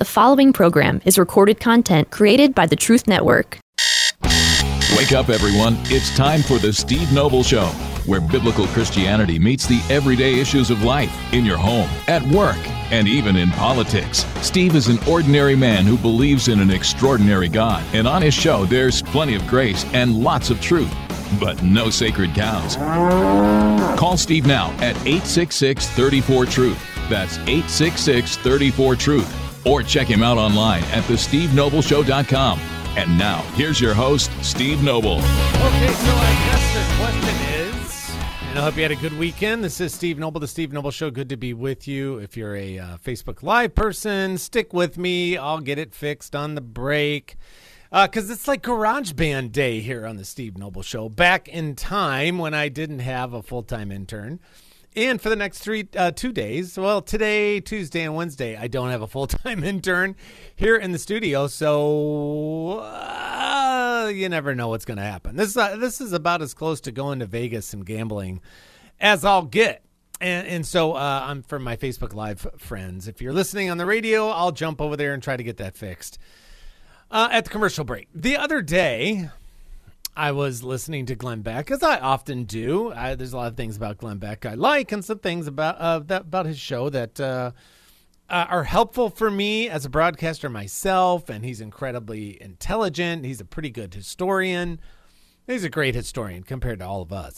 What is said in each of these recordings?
The following program is recorded content created by the Truth Network. Wake up, everyone. It's time for the Steve Noble Show, where biblical Christianity meets the everyday issues of life in your home, at work, and even in politics. Steve is an ordinary man who believes in an extraordinary God, and on his show, there's plenty of grace and lots of truth, but no sacred cows. Call Steve now at 866-34-TRUTH. That's 866-34-TRUTH. Or check him out online at thestevenobleshow.com. And now, here's your host, Steve Noble. Okay, so I guess the question is, and I hope you had a good weekend. This is Steve Noble, the Steve Noble Show. Good to be with you. If you're a Facebook Live person, stick with me. I'll get it fixed on the break. Because it's like Garage Band Day here on the Steve Noble Show. Back in time when I didn't have a full-time intern. And for the next 2 days, well, today, Tuesday, and Wednesday, I don't have a full-time intern here in the studio, so you never know what's going to happen. This is about as close to going to Vegas and gambling as I'll get. And so I'm for my Facebook Live friends. If you're listening on the radio, I'll jump over there and try to get that fixed at the commercial break. The other day, I was listening to Glenn Beck, as I often do. There's a lot of things about Glenn Beck I like, and some things about his show that are helpful for me as a broadcaster myself, and he's incredibly intelligent. He's a pretty good historian. He's a great historian compared to all of us.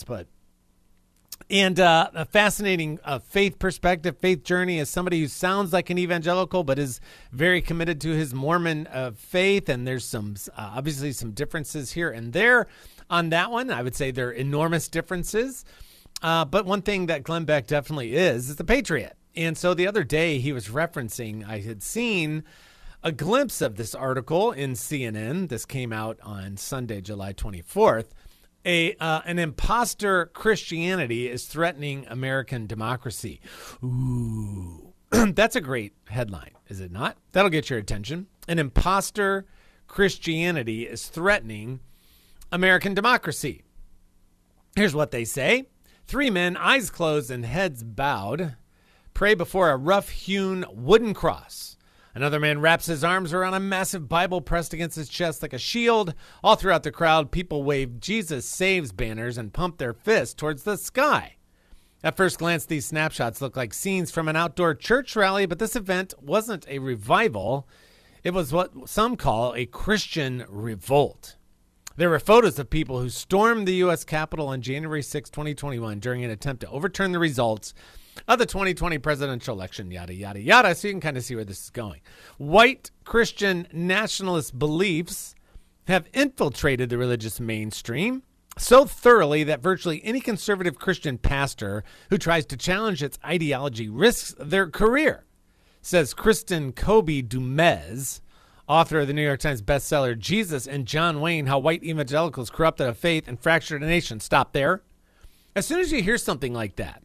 And a fascinating faith perspective, faith journey as somebody who sounds like an evangelical but is very committed to his Mormon faith. And there's obviously some differences here and there on that one. I would say there are enormous differences. But one thing that Glenn Beck definitely is a patriot. And so the other day he was referencing, I had seen a glimpse of this article in CNN. This came out on Sunday, July 24th. An imposter Christianity is threatening American democracy. Ooh, that's a great headline, is it not? That'll get your attention. An imposter Christianity is threatening American democracy. Here's what they say. 3 men, eyes closed and heads bowed, pray before a rough-hewn wooden cross. Another man wraps his arms around a massive Bible pressed against his chest like a shield. All throughout the crowd, people wave Jesus Saves banners and pump their fists towards the sky. At first glance, these snapshots look like scenes from an outdoor church rally, but this event wasn't a revival. It was what some call a Christian revolt. There were photos of people who stormed the U.S. Capitol on January 6, 2021 during an attempt to overturn the results of the 2020 presidential election, yada, yada, yada. So you can kind of see where this is going. White Christian nationalist beliefs have infiltrated the religious mainstream so thoroughly that virtually any conservative Christian pastor who tries to challenge its ideology risks their career, says Kristen Kolbe-Dumez, author of the New York Times bestseller Jesus and John Wayne, How White Evangelicals Corrupted a Faith and Fractured a Nation. Stop there. As soon as you hear something like that,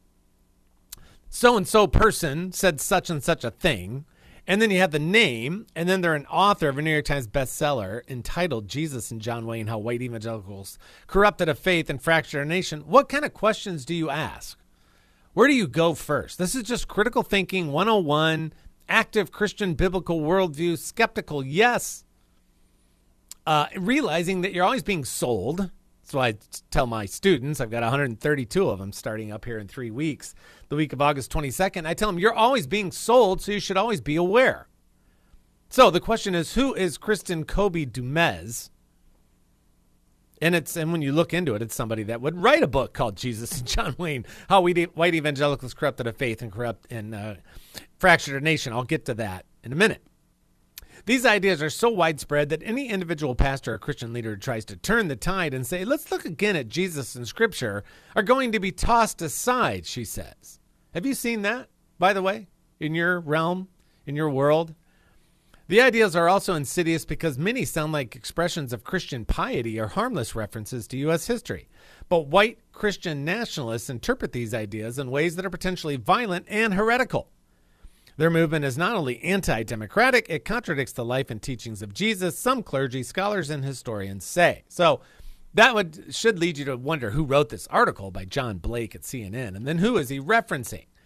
so-and-so person said such and such a thing, and then you have the name, and then they're an author of a New York Times bestseller entitled Jesus and John Wayne, How White Evangelicals Corrupted a Faith and Fractured a Nation. What kind of questions do you ask? Where do you go first? This is just critical thinking 101, active Christian biblical worldview, skeptical, yes. Realizing that you're always being sold. That's why I tell my students, I've got 132 of them starting up here in 3 weeks, the week of August 22nd. I tell them, you're always being sold, so you should always be aware. So the question is, who is Kristen Kolbe-Dumez? And when you look into it, it's somebody that would write a book called Jesus and John Wayne, How White Evangelicals Corrupted a Faith and Fractured a Nation. I'll get to that in a minute. These ideas are so widespread that any individual pastor or Christian leader who tries to turn the tide and say, let's look again at Jesus and Scripture, are going to be tossed aside, she says. Have you seen that, by the way, in your realm, in your world? The ideas are also insidious because many sound like expressions of Christian piety or harmless references to U.S. history. But white Christian nationalists interpret these ideas in ways that are potentially violent and heretical. Their movement is not only anti-democratic, it contradicts the life and teachings of Jesus, some clergy, scholars, and historians say. So that should lead you to wonder who wrote this article by John Blake at CNN, and then who is he referencing?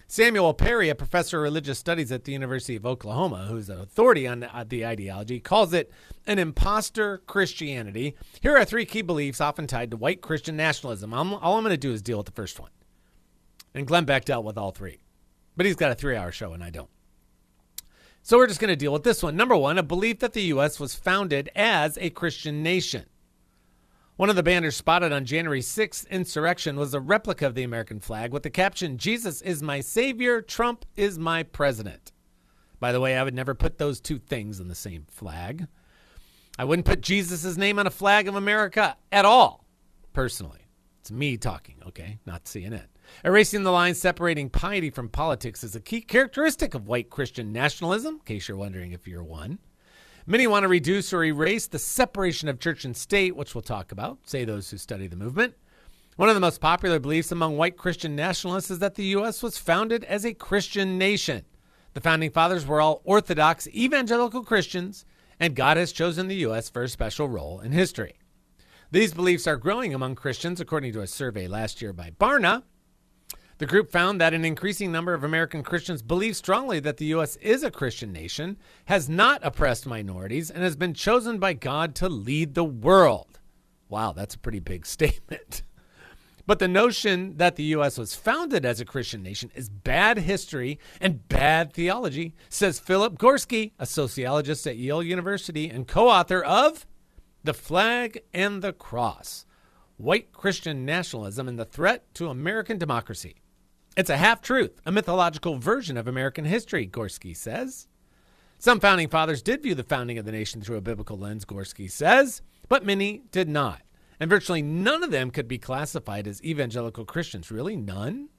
Samuel Perry, a professor of religious studies at the University of Oklahoma, who's an authority on the ideology, calls it an imposter Christianity. Here are 3 key beliefs often tied to white Christian nationalism. All I'm going to do is deal with the first one. And Glenn Beck dealt with all 3. But he's got a 3-hour show and I don't. So we're just going to deal with this one. Number 1, a belief that the U.S. was founded as a Christian nation. One of the banners spotted on January 6th insurrection was a replica of the American flag with the caption, "Jesus is my savior, Trump is my president." By the way, I would never put those 2 things on the same flag. I wouldn't put Jesus' name on a flag of America at all, personally. It's me talking, okay, not CNN. Erasing the line separating piety from politics is a key characteristic of white Christian nationalism, in case you're wondering if you're one. Many want to reduce or erase the separation of church and state, which we'll talk about, say those who study the movement. One of the most popular beliefs among white Christian nationalists is that the U.S. was founded as a Christian nation. The founding fathers were all Orthodox evangelical Christians, and God has chosen the U.S. for a special role in history. These beliefs are growing among Christians, according to a survey last year by Barna. The group found that an increasing number of American Christians believe strongly that the U.S. is a Christian nation, has not oppressed minorities, and has been chosen by God to lead the world. Wow, that's a pretty big statement. But the notion that the U.S. was founded as a Christian nation is bad history and bad theology, says Philip Gorski, a sociologist at Yale University and co-author of The Flag and the Cross, White Christian Nationalism and the Threat to American Democracy. It's a half-truth, a mythological version of American history, Gorski says. Some founding fathers did view the founding of the nation through a biblical lens, Gorski says, but many did not. And virtually none of them could be classified as evangelical Christians. Really? None?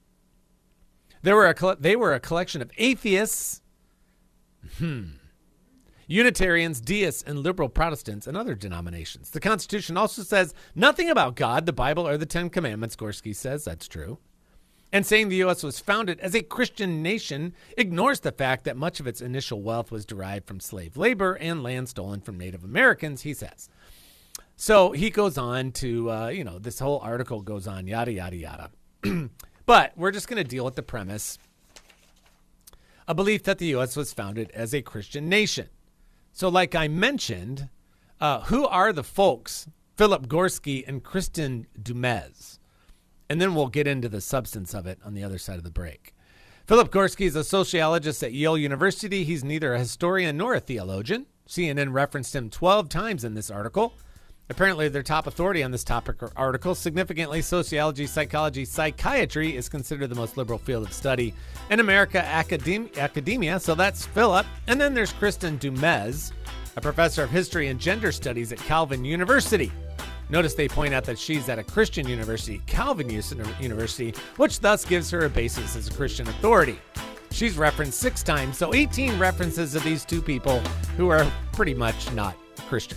They were a collection of atheists, Unitarians, deists, and liberal Protestants, and other denominations. The Constitution also says nothing about God, the Bible, or the 10 Commandments, Gorski says. That's true. And saying the U.S. was founded as a Christian nation ignores the fact that much of its initial wealth was derived from slave labor and land stolen from Native Americans, he says. So he goes on to, this whole article goes on, yada, yada, yada. But we're just going to deal with the premise, a belief that the U.S. was founded as a Christian nation. So like I mentioned, who are the folks, Philip Gorski and Kristen Dumez? And then we'll get into the substance of it on the other side of the break. Philip Gorski is a sociologist at Yale University. He's neither a historian nor a theologian. CNN referenced him 12 times in this article. Apparently, their top authority on this topic or article. Significantly, sociology, psychology, psychiatry is considered the most liberal field of study in America academia. So that's Philip. And then there's Kristen Dumez, a professor of history and gender studies at Calvin University. Notice they point out that she's at a Christian university, Calvin University, which thus gives her a basis as a Christian authority. She's referenced 6 times, so 18 references of these 2 people who are pretty much not Christian.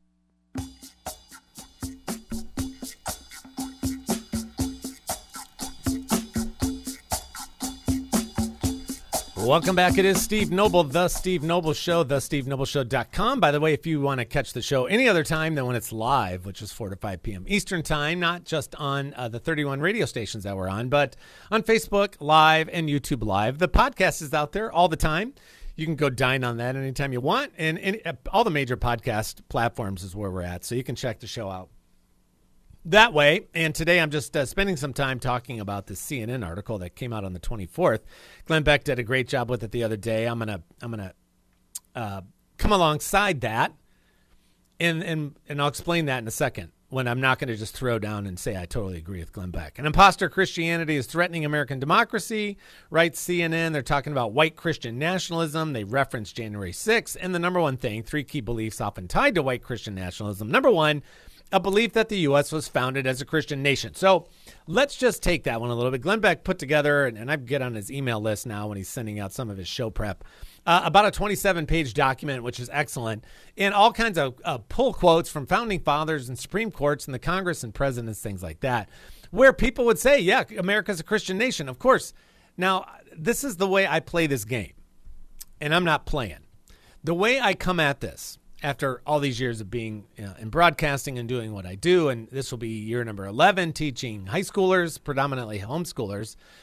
Welcome back. It is Steve Noble, The Steve Noble Show, thestevenobleshow.com. By the way, if you want to catch the show any other time than when it's live, which is 4 to 5 p.m. Eastern time, not just on the 31 radio stations that we're on, but on Facebook Live and YouTube Live. The podcast is out there all the time. You can go dine on that anytime you want. And all the major podcast platforms is where we're at, so you can check the show out that way. And today I'm just spending some time talking about this CNN article that came out on the 24th. Glenn Beck did a great job with it the other day. I'm gonna come alongside that, and I'll explain that in a second, when I'm not going to just throw down and say I totally agree with Glenn Beck. An imposter Christianity is threatening American democracy, writes CNN. They're talking about white Christian nationalism. They reference January 6th. And the number one thing, 3 key beliefs often tied to white Christian nationalism. Number 1, a belief that the U.S. was founded as a Christian nation. So let's just take that one a little bit. Glenn Beck put together, and I get on his email list now when he's sending out some of his show prep, about a 27-page document, which is excellent, and all kinds of pull quotes from founding fathers and Supreme Courts and the Congress and presidents, things like that, where people would say, yeah, America's a Christian nation. Of course. Now, this is the way I play this game, and I'm not playing. The way I come at this, after all these years of being in broadcasting and doing what I do, and this will be year number 11, teaching high schoolers, predominantly homeschoolers,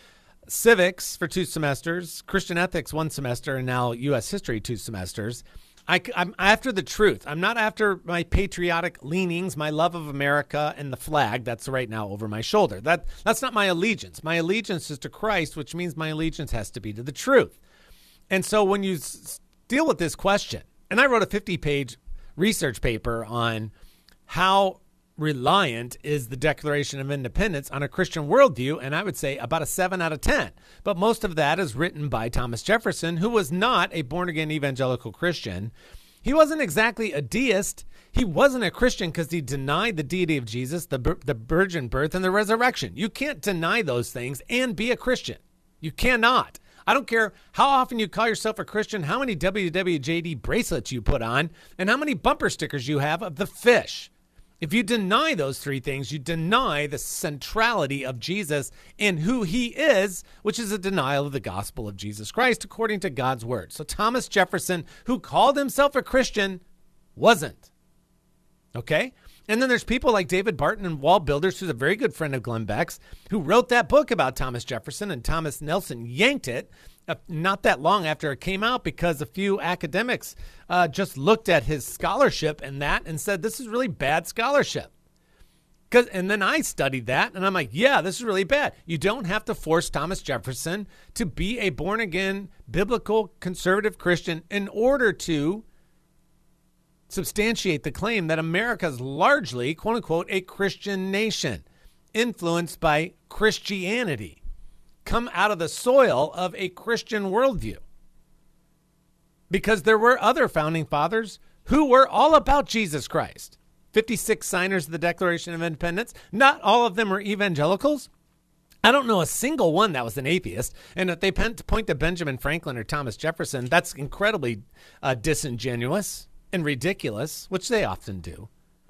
civics for 2 semesters, Christian ethics 1 semester, and now U.S. history 2 semesters. I'm after the truth. I'm not after my patriotic leanings, my love of America and the flag that's right now over my shoulder. That's not my allegiance. My allegiance is to Christ, which means my allegiance has to be to the truth. And so when you deal with this question, and I wrote a 50-page research paper on how reliant is the Declaration of Independence on a Christian worldview, and I would say about a 7 out of 10. But most of that is written by Thomas Jefferson, who was not a born-again evangelical Christian. He wasn't exactly a deist. He wasn't a Christian because he denied the deity of Jesus, the virgin birth, and the resurrection. You can't deny those things and be a Christian. You cannot. I don't care how often you call yourself a Christian, how many WWJD bracelets you put on, and how many bumper stickers you have of the fish. If you deny those 3 things, you deny the centrality of Jesus and who he is, which is a denial of the gospel of Jesus Christ according to God's word. So Thomas Jefferson, who called himself a Christian, wasn't. Okay? And then there's people like David Barton and Wall Builders, who's a very good friend of Glenn Beck's, who wrote that book about Thomas Jefferson, and Thomas Nelson yanked it not that long after it came out because a few academics just looked at his scholarship and said, this is really bad scholarship. And then I studied that, and I'm like, yeah, this is really bad. You don't have to force Thomas Jefferson to be a born-again, biblical, conservative Christian in order to substantiate the claim that America is largely, quote-unquote, a Christian nation, influenced by Christianity, come out of the soil of a Christian worldview. Because there were other founding fathers who were all about Jesus Christ. 56 signers of the Declaration of Independence. Not all of them were evangelicals. I don't know a single one that was an atheist. And if they point to Benjamin Franklin or Thomas Jefferson, that's incredibly disingenuous and ridiculous, which they often do.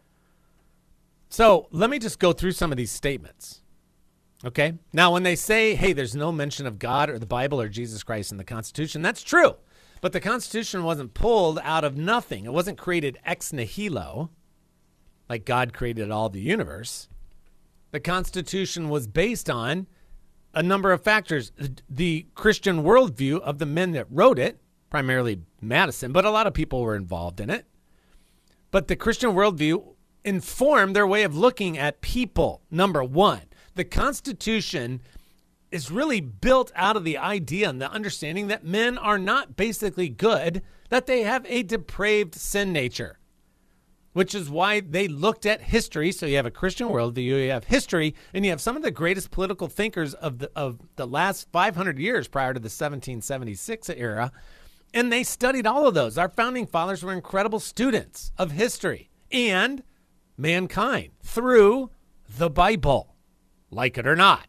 So let me just go through some of these statements. Okay. Now, when they say, hey, there's no mention of God or the Bible or Jesus Christ in the Constitution, that's true. But the Constitution wasn't pulled out of nothing. It wasn't created ex nihilo, like God created all the universe. The Constitution was based on a number of factors. The Christian worldview of the men that wrote it, primarily Madison, but a lot of people were involved in it. But the Christian worldview informed their way of looking at people, number one. The Constitution is really built out of the idea and the understanding that men are not basically good, that they have a depraved sin nature, which is why they looked at history. So you have a Christian worldview, you have history, and you have some of the greatest political thinkers of the last 500 years prior to the 1776 era, and they studied all of those. Our founding fathers were incredible students of history and mankind through the Bible. Like it or not.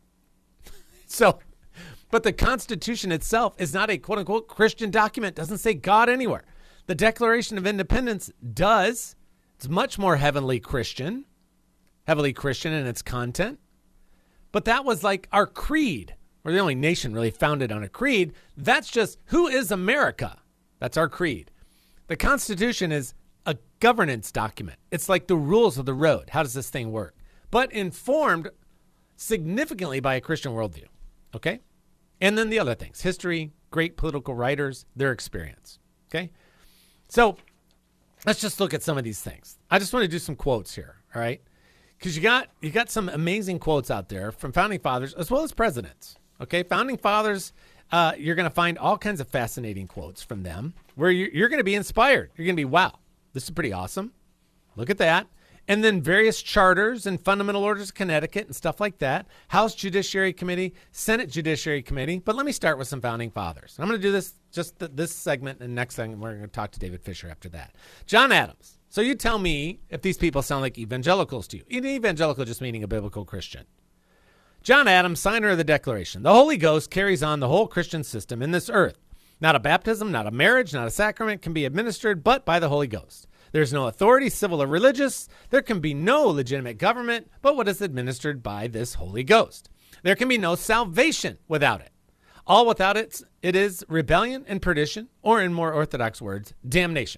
So, but the Constitution itself is not a quote-unquote Christian document. It doesn't say God anywhere. The Declaration of Independence does. It's much more heavily Christian in its content. But that was like our creed. We're the only nation really founded on a creed. That's just, who is America? That's our creed. The Constitution is a governance document. It's like the rules of the road. How does this thing work? But informed significantly by a Christian worldview, okay? And then the other things, history, great political writers, their experience, okay? So let's just look at some of these things. I just want to do some quotes here, all right? Because you got some amazing quotes out there from founding fathers as well as presidents, okay? Founding fathers, you're going to find all kinds of fascinating quotes from them where you're going to be inspired. You're going to be, wow, this is pretty awesome. Look at that. And then various charters and fundamental orders of Connecticut and stuff like that. House Judiciary Committee, Senate Judiciary Committee. But let me start with some founding fathers. I'm going to do this this segment, and next segment we're going to talk to David Fisher after that. John Adams. So you tell me if these people sound like evangelicals to you. An evangelical just meaning a biblical Christian. John Adams, signer of the Declaration. The Holy Ghost carries on the whole Christian system in this earth. Not a baptism, not a marriage, not a sacrament can be administered but by the Holy Ghost. There's no authority, civil or religious. There can be no legitimate government but what is administered by this Holy Ghost. There can be no salvation without it. All without it is rebellion and perdition, or in more orthodox words, damnation.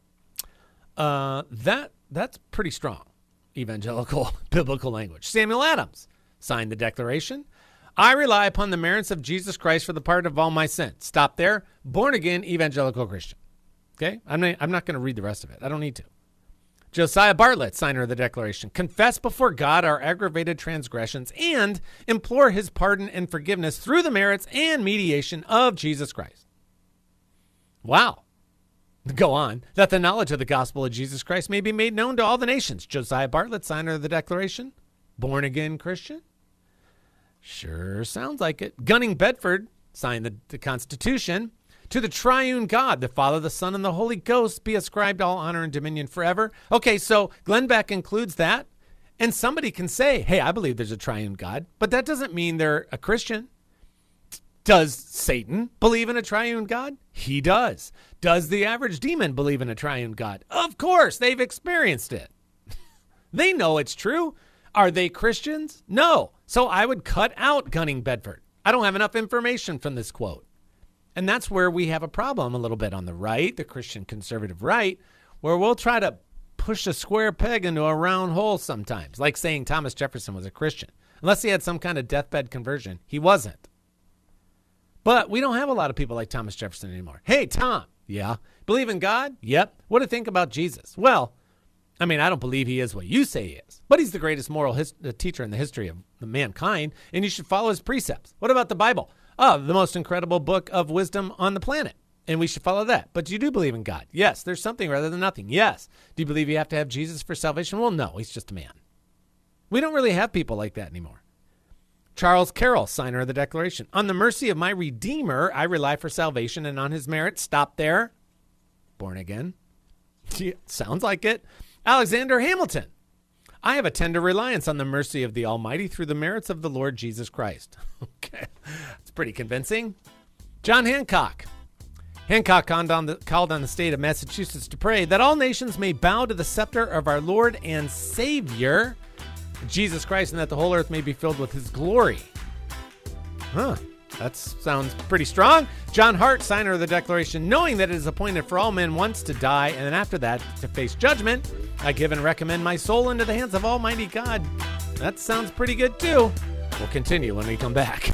That's pretty strong evangelical biblical language. Samuel Adams signed the Declaration. I rely upon the merits of Jesus Christ for the pardon of all my sins. Stop there. Born again evangelical Christian. Okay? I'm not going to read the rest of it. I don't need to. Josiah Bartlett, signer of the Declaration, confess before God our aggravated transgressions and implore his pardon and forgiveness through the merits and mediation of Jesus Christ. Wow. Go on. That the knowledge of the gospel of Jesus Christ may be made known to all the nations. Josiah Bartlett, signer of the Declaration, born again Christian. Sure sounds like it. Gunning Bedford signed the Constitution. To the triune God, the Father, the Son, and the Holy Ghost be ascribed all honor and dominion forever. Okay, so Glenn Beck includes that. And somebody can say, hey, I believe there's a triune God, but that doesn't mean they're a Christian. Does Satan believe in a triune God? He does. Does the average demon believe in a triune God? Of course, they've experienced it. They know it's true. Are they Christians? No. So I would cut out Gunning Bedford. I don't have enough information from this quote. And that's where we have a problem a little bit on the right, the Christian conservative right, where we'll try to push a square peg into a round hole sometimes, like saying Thomas Jefferson was a Christian. Unless he had some kind of deathbed conversion, he wasn't. But we don't have a lot of people like Thomas Jefferson anymore. Hey, Tom. Yeah. Believe in God? Yep. What do you think about Jesus? Well, I mean, I don't believe he is what you say he is, but he's the greatest moral teacher in the history of mankind, and you should follow his precepts. What about the Bible? Oh, the most incredible book of wisdom on the planet, and we should follow that. But you do believe in God? Yes. There's something rather than nothing? Yes. Do you believe you have to have Jesus for salvation? Well, no. He's just a man. We don't really have people like that anymore. Charles Carroll, signer of the Declaration. On the mercy of my Redeemer, I rely for salvation, and on his merit, stop there. Born again. Sounds like it. Alexander Hamilton. I have a tender reliance on the mercy of the Almighty through the merits of the Lord Jesus Christ. Okay. It's pretty convincing. John Hancock. Hancock called on the state of Massachusetts to pray that all nations may bow to the scepter of our Lord and Savior, Jesus Christ, and that the whole earth may be filled with his glory. That sounds pretty strong. John Hart, signer of the Declaration, knowing that it is appointed for all men once to die, and then after that to face judgment, I give and recommend my soul into the hands of Almighty God. That sounds pretty good too. We'll continue when we come back.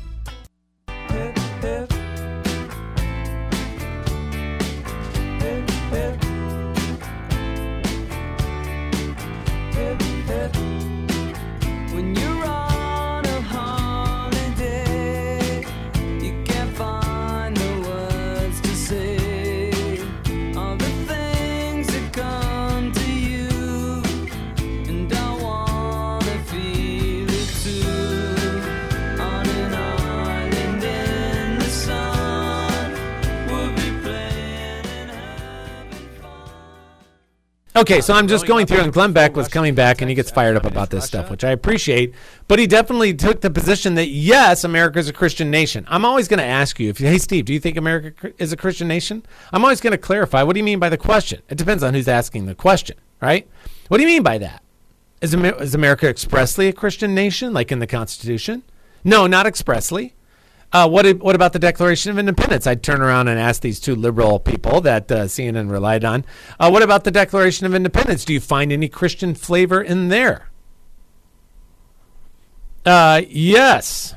When you're on a holiday, you can't find the words to say all the things that come to you, and I wanna feel it too. On an island in the sun, we'll be playing and having fun. Okay, so I'm just going through, and Glenn Beck was coming back, and he gets fired up about this stuff, which I appreciate. But he definitely took the position that, yes, America is a Christian nation. I'm always going to ask you, hey, Steve, do you think America is a Christian nation? I'm always going to clarify, what do you mean by the question? It depends on who's asking the question, right? What do you mean by that? Is America expressly a Christian nation, like in the Constitution? No, not expressly. What about the Declaration of Independence? I'd turn around and ask these two liberal people that CNN relied on. What about the Declaration of Independence? Do you find any Christian flavor in there? Yes,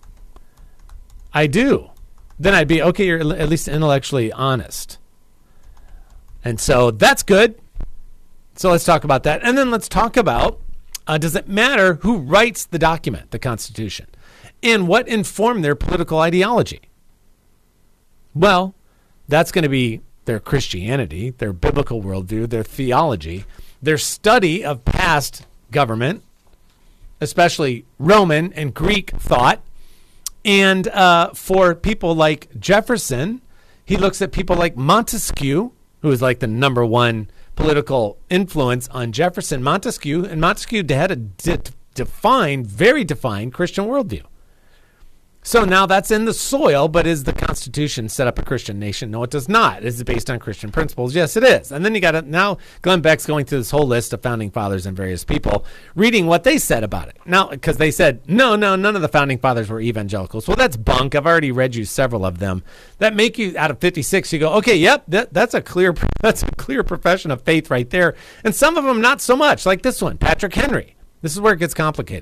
I do. Then I'd be, okay, you're at least intellectually honest. And so that's good. So let's talk about that. And then let's talk about, does it matter who writes the document, the Constitution? And what informed their political ideology? Well, that's going to be their Christianity, their biblical worldview, their theology, their study of past government, especially Roman and Greek thought. And for people like Jefferson, he looks at people like Montesquieu, who is like the number one political influence on Jefferson. Montesquieu had a very defined Christian worldview. So now that's in the soil, but is the Constitution set up a Christian nation? No, it does not. Is it based on Christian principles? Yes, it is. And then you got now Glenn Beck's going through this whole list of founding fathers and various people, reading what they said about it. Now, because they said, no, none of the founding fathers were evangelicals. Well, that's bunk. I've already read you several of them that make you, out of 56, you go, okay, yep, that's a clear profession of faith right there. And some of them not so much, like this one, Patrick Henry. This is where it gets complicated.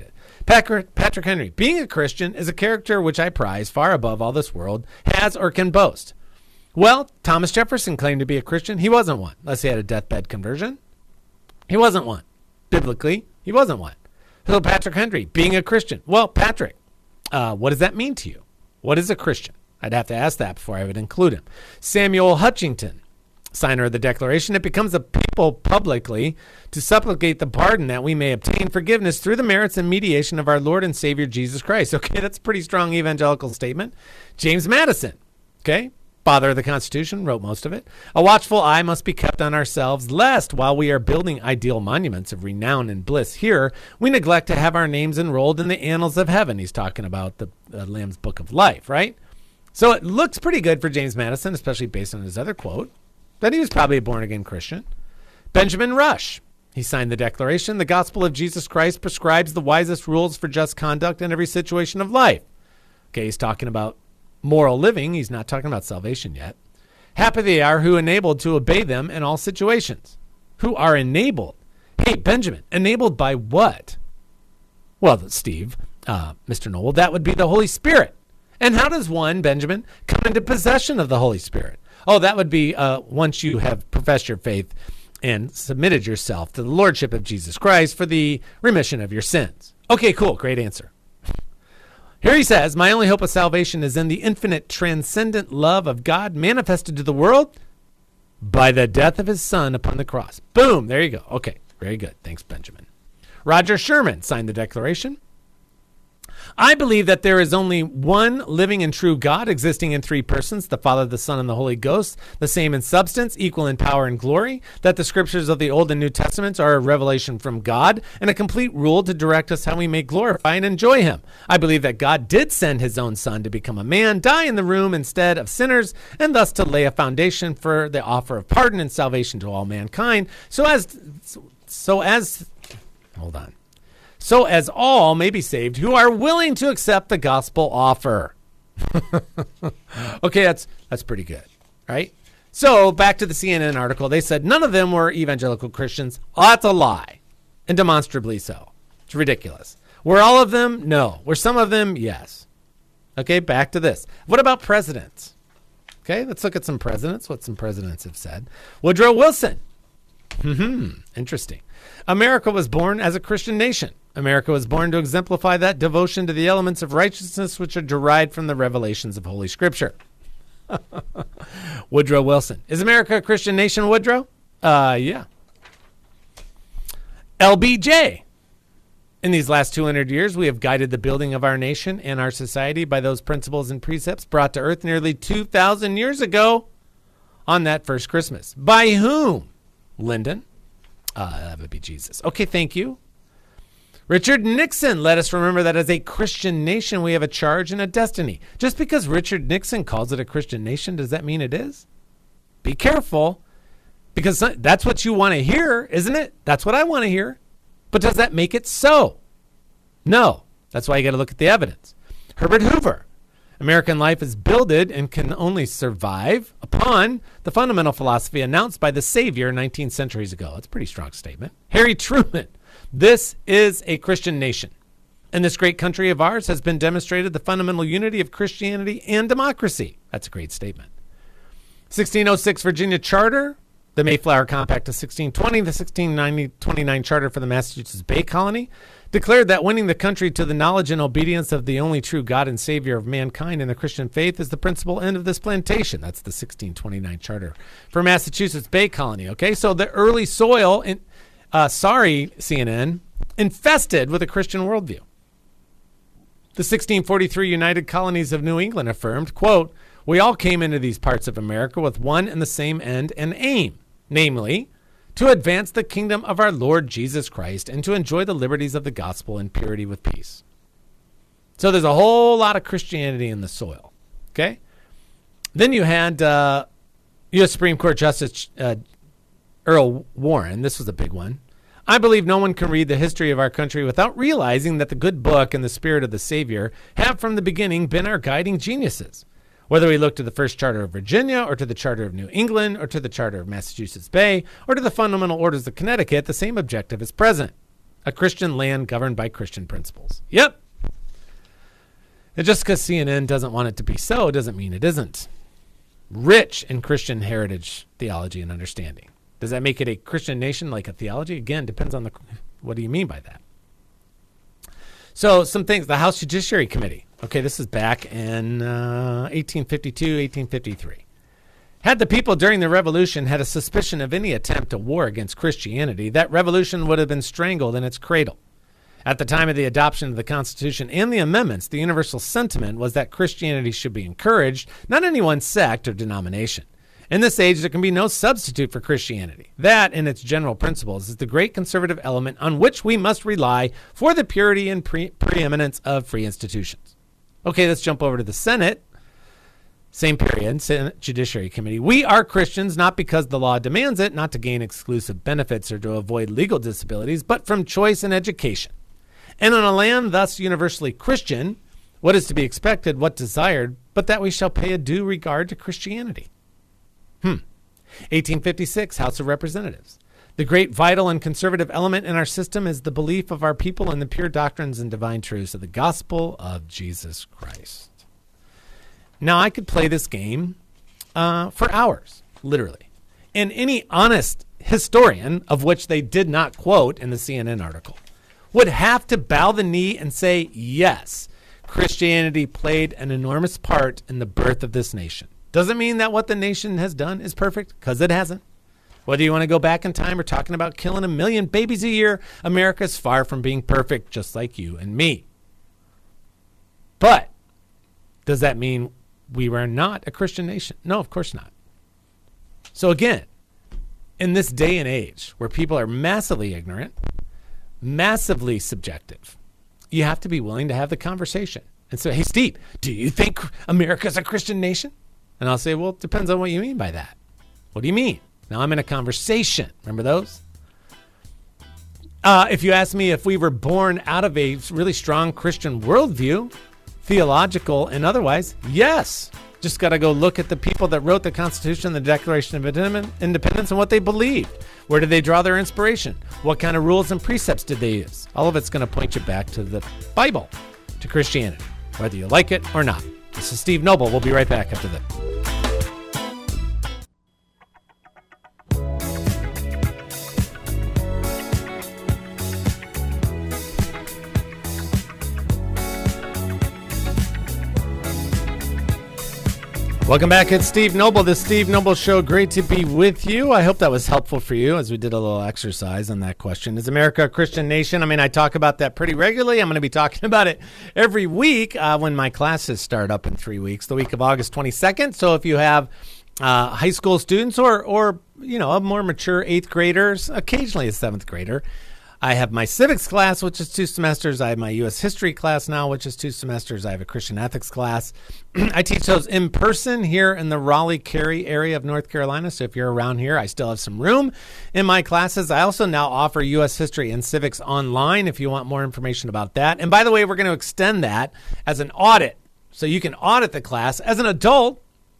Patrick Henry, being a Christian is a character which I prize far above all this world has or can boast. Well, Thomas Jefferson claimed to be a Christian. He wasn't one, unless he had a deathbed conversion. He wasn't one. Biblically, he wasn't one. So Patrick Henry, being a Christian. Well, Patrick, what does that mean to you? What is a Christian? I'd have to ask that before I would include him. Samuel Hutchinson, signer of the Declaration, it becomes a people publicly to supplicate the pardon that we may obtain forgiveness through the merits and mediation of our Lord and Savior Jesus Christ. Okay, that's a pretty strong evangelical statement. James Madison, okay, father of the Constitution, wrote most of it. A watchful eye must be kept on ourselves, lest while we are building ideal monuments of renown and bliss here, we neglect to have our names enrolled in the annals of heaven. He's talking about the Lamb's Book of Life, right? So it looks pretty good for James Madison, especially based on his other quote, that he was probably a born-again Christian. Benjamin Rush, he signed the Declaration. The gospel of Jesus Christ prescribes the wisest rules for just conduct in every situation of life. Okay, he's talking about moral living. He's not talking about salvation yet. Happy they are who are enabled to obey them in all situations. Who are enabled? Hey, Benjamin, enabled by what? Well, Steve, Mr. Noble, that would be the Holy Spirit. And how does one, Benjamin, come into possession of the Holy Spirit? Oh, that would be once you have professed your faith and submitted yourself to the Lordship of Jesus Christ for the remission of your sins. Okay, cool. Great answer. Here he says, my only hope of salvation is in the infinite transcendent love of God manifested to the world by the death of his son upon the cross. Boom. There you go. Okay. Very good. Thanks, Benjamin. Roger Sherman signed the Declaration. I believe that there is only one living and true God existing in three persons, the Father, the Son, and the Holy Ghost, the same in substance, equal in power and glory, that the scriptures of the Old and New Testaments are a revelation from God and a complete rule to direct us how we may glorify and enjoy him. I believe that God did send his own son to become a man, die in the room instead of sinners, and thus to lay a foundation for the offer of pardon and salvation to all mankind, so as all may be saved who are willing to accept the gospel offer. Okay, that's pretty good, right? So back to the CNN article. They said none of them were evangelical Christians. Oh, that's a lie, and demonstrably so. It's ridiculous. Were all of them? No. Were some of them? Yes. Okay, back to this. What about presidents? Okay, let's look at some presidents, what some presidents have said. Woodrow Wilson. Interesting. America was born as a Christian nation. America was born to exemplify that devotion to the elements of righteousness which are derived from the revelations of Holy Scripture. Woodrow Wilson. Is America a Christian nation, Woodrow? Yeah. LBJ. In these last 200 years, we have guided the building of our nation and our society by those principles and precepts brought to earth nearly 2,000 years ago on that first Christmas. By whom? Lyndon. That would be Jesus. Okay, thank you. Richard Nixon. Let us remember that as a Christian nation, we have a charge and a destiny. Just because Richard Nixon calls it a Christian nation, does that mean it is? Be careful, because that's what you want to hear, isn't it? That's what I want to hear. But does that make it so? No. That's why you got to look at the evidence. Herbert Hoover. American life is builded and can only survive upon the fundamental philosophy announced by the Savior 19 centuries ago. That's a pretty strong statement. Harry Truman. This is a Christian nation. In this great country of ours has been demonstrated the fundamental unity of Christianity and democracy. That's a great statement. 1606 Virginia Charter, the Mayflower Compact of 1620, the 1629 Charter for the Massachusetts Bay Colony, declared that winning the country to the knowledge and obedience of the only true God and Savior of mankind in the Christian faith is the principal end of this plantation. That's the 1629 Charter for Massachusetts Bay Colony. Okay, so the early soil, CNN, infested with a Christian worldview. The 1643 United Colonies of New England affirmed, quote, we all came into these parts of America with one and the same end and aim, namely, to advance the kingdom of our Lord Jesus Christ and to enjoy the liberties of the gospel in purity with peace. So there's a whole lot of Christianity in the soil, okay? Then you had U.S. Supreme Court Justice Earl Warren. This was a big one. I believe no one can read the history of our country without realizing that the good book and the spirit of the Savior have from the beginning been our guiding geniuses. Whether we look to the first Charter of Virginia or to the Charter of New England or to the Charter of Massachusetts Bay or to the Fundamental Orders of Connecticut, the same objective is present. a Christian land governed by Christian principles. Yep. And just because CNN doesn't want it to be so doesn't mean it isn't. Rich in Christian heritage, theology, and understanding. Does that make it a Christian nation like a theology? Again, depends on what do you mean by that? So some things, the House Judiciary Committee. Okay, this is back in 1852, 1853. Had the people during the Revolution had a suspicion of any attempt to war against Christianity, that revolution would have been strangled in its cradle. At the time of the adoption of the Constitution and the amendments, the universal sentiment was that Christianity should be encouraged, not any one sect or denomination. In this age, there can be no substitute for Christianity. That, in its general principles, is the great conservative element on which we must rely for the purity and preeminence of free institutions. Okay, let's jump over to the Senate. Same period, Senate Judiciary Committee. We are Christians not because the law demands it, not to gain exclusive benefits or to avoid legal disabilities, but from choice and education. And on a land thus universally Christian, what is to be expected, what desired, but that we shall pay a due regard to Christianity? 1856, House of Representatives. The great vital and conservative element in our system is the belief of our people in the pure doctrines and divine truths of the gospel of Jesus Christ. Now, I could play this game for hours, literally. And any honest historian, of which they did not quote in the CNN article, would have to bow the knee and say, yes, Christianity played an enormous part in the birth of this nation. Doesn't mean that what the nation has done is perfect, because it hasn't. Whether you want to go back in time or talking about killing 1 million babies a year, America's far from being perfect, just like you and me. But does that mean we were not a Christian nation? No, of course not. So again, in this day and age where people are massively ignorant, massively subjective, you have to be willing to have the conversation and say, hey, Steve, do you think America's a Christian nation? And I'll say, well, it depends on what you mean by that. What do you mean? Now I'm in a conversation. Remember those? If you ask me if we were born out of a really strong Christian worldview, theological and otherwise, yes. Just got to go look at the people that wrote the Constitution, the Declaration of Independence, and what they believed. Where did they draw their inspiration? What kind of rules and precepts did they use? All of it's going to point you back to the Bible, to Christianity, whether you like it or not. This is Steve Noble. We'll be right back after this. Welcome back. It's Steve Noble, the Steve Noble Show. Great to be with you. I hope that was helpful for you as we did a little exercise on that question. Is America a Christian nation? I mean, I talk about that pretty regularly. I'm going to be talking about it every week when my classes start up in 3 weeks, the week of August 22nd. So if you have high school students or you know, a more mature 8th graders, occasionally a 7th grader, I have my civics class, which is 2 semesters. I have my U.S. history class now, which is 2 semesters. I have a Christian ethics class. I teach those in person here in the Raleigh-Cary area of North Carolina. So if you're around here, I still have some room in my classes. I also now offer U.S. history and civics online if you want more information about that. And by the way, we're going to extend that as an audit. So you can audit the class. As an adult,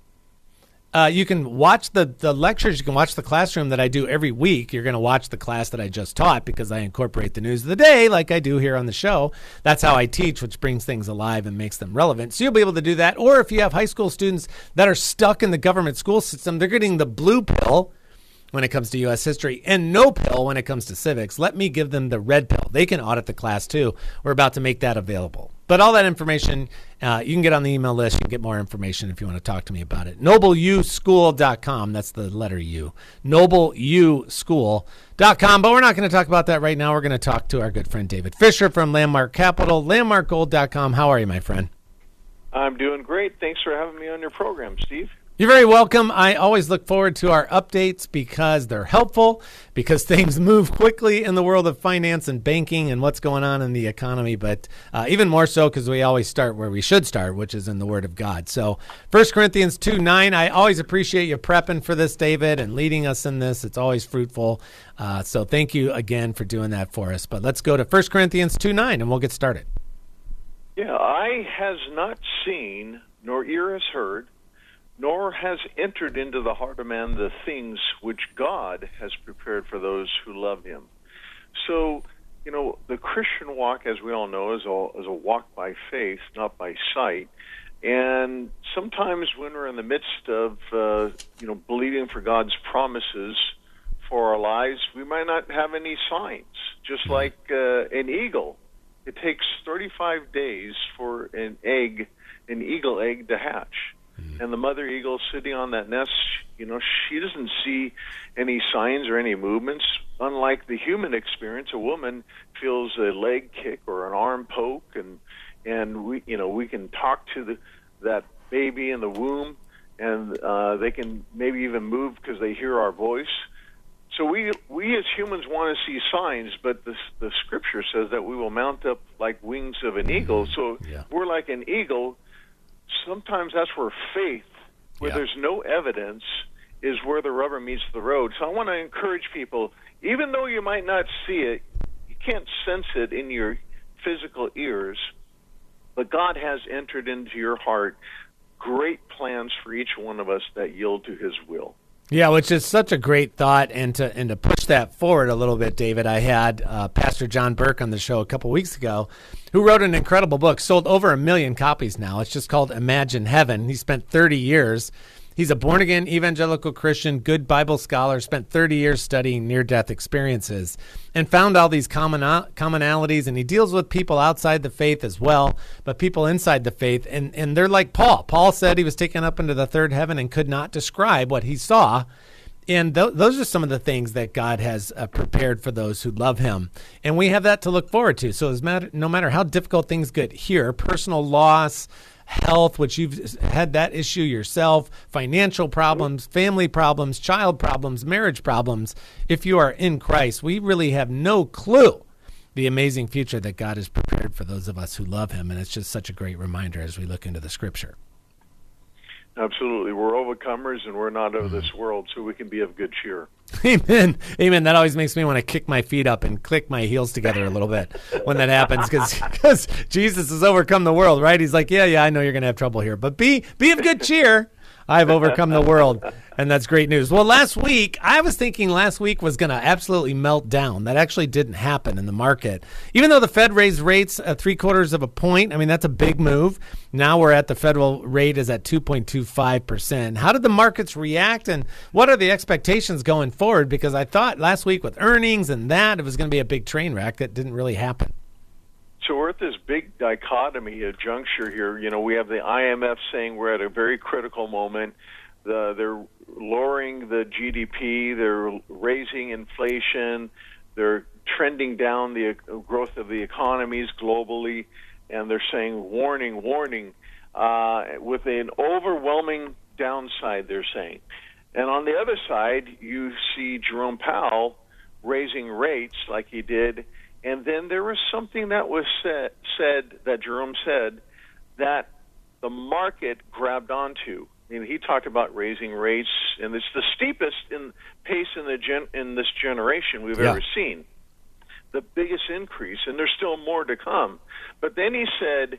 you can watch the lectures. You can watch the classroom that I do every week. You're going to watch the class that I just taught because I incorporate the news of the day like I do here on the show. That's how I teach, which brings things alive and makes them relevant. So you'll be able to do that. Or if you have high school students that are stuck in the government school system, they're getting the blue pill when it comes to U.S. history and no pill when it comes to civics. Let me give them the red pill. They can audit the class too. We're about to make that available. But all that information, you can get on the email list. You can get more information if you want to talk to me about it. NobleUSchool.com. That's the letter U. NobleUSchool.com. But we're not going to talk about that right now. We're going to talk to our good friend David Fisher from Landmark Capital, landmarkgold.com. How are you, my friend? I'm doing great. Thanks for having me on your program, Steve. You're very welcome. I always look forward to our updates because they're helpful, because things move quickly in the world of finance and banking and what's going on in the economy, but even more so because we always start where we should start, which is in the Word of God. So 1 Corinthians 2:9, I always appreciate you prepping for this, David, and leading us in this. It's always fruitful. So thank you again for doing that for us. But let's go to 1 Corinthians 2:9 and we'll get started. Yeah, eye has not seen, nor ear has heard, nor has entered into the heart of man the things which God has prepared for those who love him. So the Christian walk, as we all know, is a walk by faith, not by sight. And sometimes when we're in the midst of, believing for God's promises for our lives, we might not have any signs. Just like an eagle, it takes 35 days for an eagle egg to hatch. And the mother eagle sitting on that nest, she doesn't see any signs or any movements. Unlike the human experience, a woman feels a leg kick or an arm poke, and we can talk to that baby in the womb, and they can maybe even move because they hear our voice. So we as humans want to see signs, but the Scripture says that we will mount up like wings of an eagle. So we're like an eagle. Sometimes that's where faith, where there's no evidence, is where the rubber meets the road. So I want to encourage people, even though you might not see it, you can't sense it in your physical ears, but God has entered into your heart great plans for each one of us that yield to His will. Yeah, which is such a great thought, and to push that forward a little bit, David, I had Pastor John Burke on the show a couple weeks ago, who wrote an incredible book, sold over 1 million copies now. It's just called Imagine Heaven. He spent 30 years. He's a born-again evangelical Christian, good Bible scholar, spent 30 years studying near-death experiences, and found all these commonalities, and he deals with people outside the faith as well, but people inside the faith, and they're like Paul. Paul said he was taken up into the third heaven and could not describe what he saw, and those are some of the things that God has prepared for those who love Him, and we have that to look forward to. So no matter how difficult things get here, personal loss, health, which you've had that issue yourself, financial problems, family problems, child problems, marriage problems. If you are in Christ, we really have no clue the amazing future that God has prepared for those of us who love Him. And it's just such a great reminder as we look into the Scripture. Absolutely. We're overcomers and we're not of this world, so we can be of good cheer. Amen. Amen. That always makes me want to kick my feet up and click my heels together a little bit when that happens, because Jesus has overcome the world, right? He's like, yeah, I know you're going to have trouble here, but be of good cheer. I've overcome the world, and that's great news. Well, I was thinking last week was going to absolutely melt down. That actually didn't happen in the market. Even though the Fed raised rates 0.75 of a point, I mean, that's a big move. Now we're at the federal rate is at 2.25%. How did the markets react, and what are the expectations going forward? Because I thought last week with earnings and that, it was going to be a big train wreck. That didn't really happen. So we're at this big dichotomy, a juncture here. We have the IMF saying we're at a very critical moment. They're lowering the GDP. They're raising inflation. They're trending down the growth of the economies globally. And they're saying, warning, with an overwhelming downside, they're saying. And on the other side, you see Jerome Powell raising rates like he did. And then there was something that was said that Jerome said that the market grabbed onto. I mean, he talked about raising rates, and it's the steepest pace in this generation we've ever seen. The biggest increase, and there's still more to come. But then he said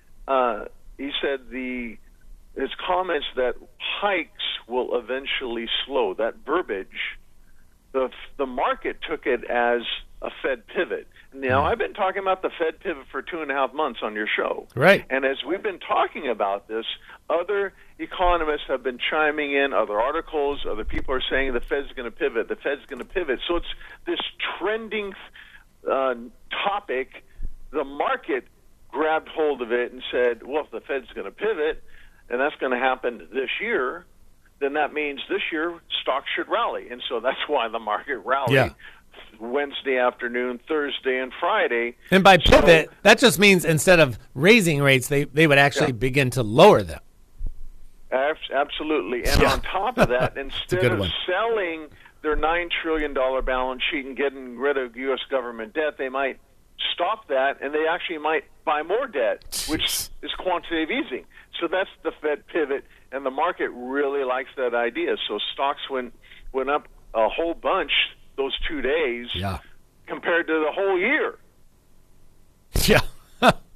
his comments that hikes will eventually slow. That verbiage, the market took it as a Fed pivot. Now, I've been talking about the Fed pivot for 2.5 months on your show. Right. And as we've been talking about this, other economists have been chiming in, other articles, other people are saying the Fed's going to pivot, the Fed's going to pivot. So it's this trending topic. The market grabbed hold of it and said, well, if the Fed's going to pivot, and that's going to happen this year, then that means this year stocks should rally. And so that's why the market rallied. Wednesday afternoon, Thursday, and Friday. And by pivot, that just means instead of raising rates, they would actually begin to lower them. Absolutely. And on top of that, instead of selling their $9 trillion balance sheet and getting rid of U.S. government debt, they might stop that, and they actually might buy more debt, which is quantitative easing. So that's the Fed pivot, and the market really likes that idea. So stocks went up a whole bunch those 2 days compared to the whole year. Yeah.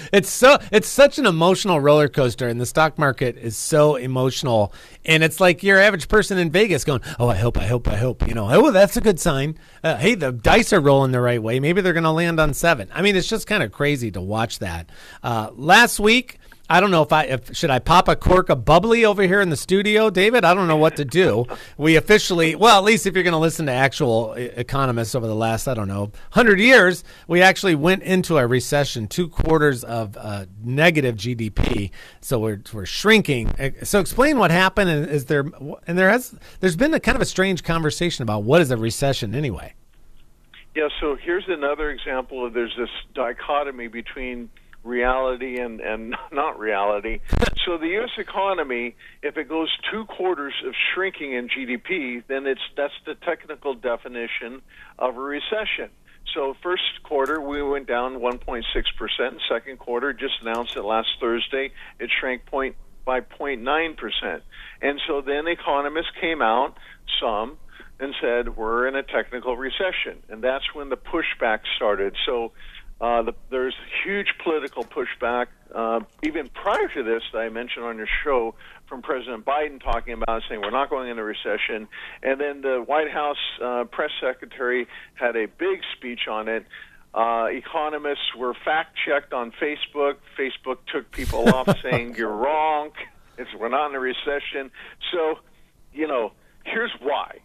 It's such an emotional roller coaster, and the stock market is so emotional. And it's like your average person in Vegas going, "Oh, I hope. Oh, that's a good sign. Hey, the dice are rolling the right way. Maybe they're going to land on 7." I mean, it's just kind of crazy to watch that. Last week, I don't know should I pop a cork of bubbly over here in the studio, David? I don't know what to do. We officially, well, at least if you're going to listen to actual economists over the last, 100 years, we actually went into a recession, 2 quarters of negative GDP. So we're shrinking. So explain what happened. And there's been a kind of a strange conversation about what is a recession anyway. Yeah. So here's another example of there's this dichotomy between reality and not reality. So the U.S. economy, if it goes 2 quarters of shrinking in GDP, then that's the technical definition of a recession. So first quarter, we went down 1.6%. Second quarter, just announced it last Thursday, it shrank by 0.9%. And so then economists came out, some, and said, we're in a technical recession. And that's when the pushback started. So there's huge political pushback, even prior to this that I mentioned on your show, from President Biden talking about saying we're not going into recession. And then the White House press secretary had a big speech on it. Economists were fact-checked on Facebook. Facebook took people off saying you're wrong. We're not in a recession. So, here's why.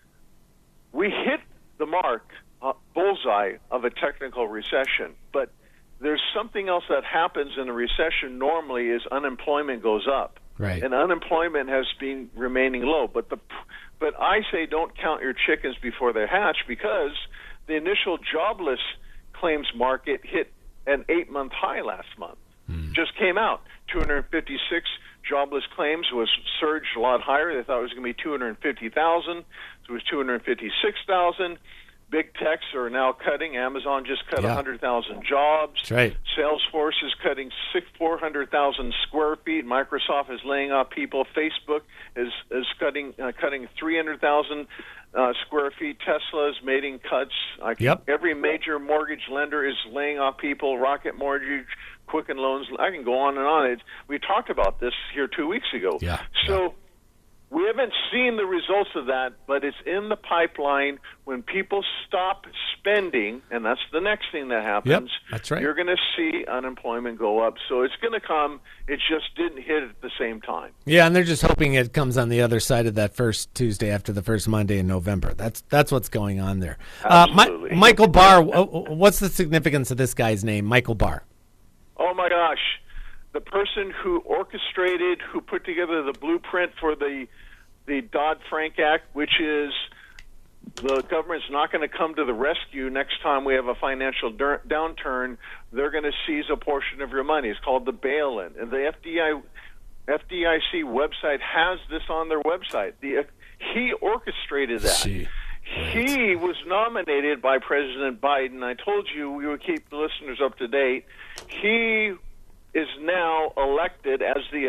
We hit the mark, bullseye of a technical recession, but there's something else that happens in a recession normally is unemployment goes up. Right. And unemployment has been remaining low. But I say don't count your chickens before they hatch, because the initial jobless claims market hit an 8-month high last month. Just came out. 256 jobless claims was surged a lot higher. They thought it was going to be 250,000. So it was 256,000. Big techs are now cutting. Amazon just cut 100,000 jobs. That's right. Salesforce is cutting 400,000 square feet. Microsoft is laying off people. Facebook is cutting 300,000 square feet. Tesla is making cuts. Every major mortgage lender is laying off people. Rocket Mortgage, Quicken Loans. I can go on and on. We talked about this here 2 weeks ago. Yeah. So we haven't seen the results of that, but it's in the pipeline. When people stop spending, and that's the next thing that happens, that's right. You're going to see unemployment go up. So it's going to come. It just didn't hit at the same time. Yeah, and they're just hoping it comes on the other side of that first Tuesday after the first Monday in November. That's what's going on there. Absolutely. Michael Barr, what's the significance of this guy's name, Michael Barr? Oh, my gosh. The person who orchestrated, who put together the blueprint for the Dodd-Frank Act, which is the government's not going to come to the rescue next time we have a financial downturn. They're going to seize a portion of your money. It's called the bail-in. And the FDIC website has this on their website. He orchestrated that. He was nominated by President Biden. I told you we would keep the listeners up to date. He is now elected as the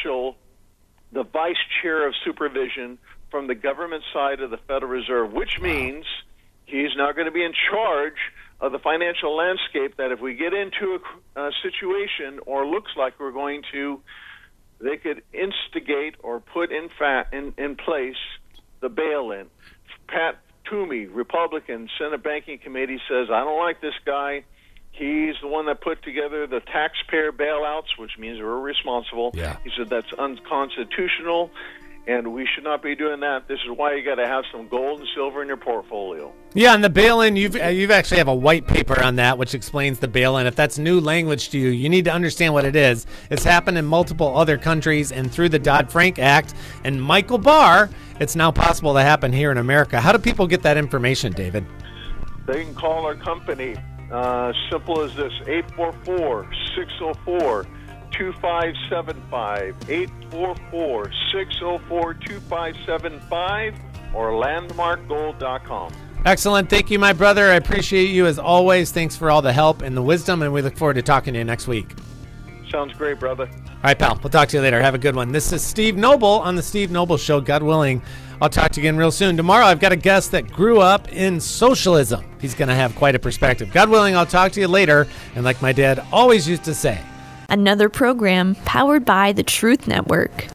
vice chair of supervision from the government side of the Federal Reserve, which means he's now going to be in charge of the financial landscape, that if we get into a situation or looks like we're going to, they could instigate or put in place the bail-in. Pat Toomey, Republican, Senate Banking Committee, says, I don't like this guy. He's the one that put together the taxpayer bailouts, which means we're responsible. Yeah. He said that's unconstitutional, and we should not be doing that. This is why you got to have some gold and silver in your portfolio. Yeah, and the bail-in, you've actually have a white paper on that, which explains the bail-in. If that's new language to you, you need to understand what it is. It's happened in multiple other countries and through the Dodd-Frank Act. And Michael Barr, it's now possible to happen here in America. How do people get that information, David? They can call our company. Simple as this, 844-604-2575, 844-604-2575, or landmarkgold.com. Excellent. Thank you, my brother. I appreciate you as always. Thanks for all the help and the wisdom, and we look forward to talking to you next week. Sounds great, brother. All right, pal. We'll talk to you later. Have a good one. This is Steve Noble on the Steve Noble Show, God willing. I'll talk to you again real soon. Tomorrow, I've got a guest that grew up in socialism. He's going to have quite a perspective. God willing, I'll talk to you later. And like my dad always used to say, Another program powered by the Truth Network.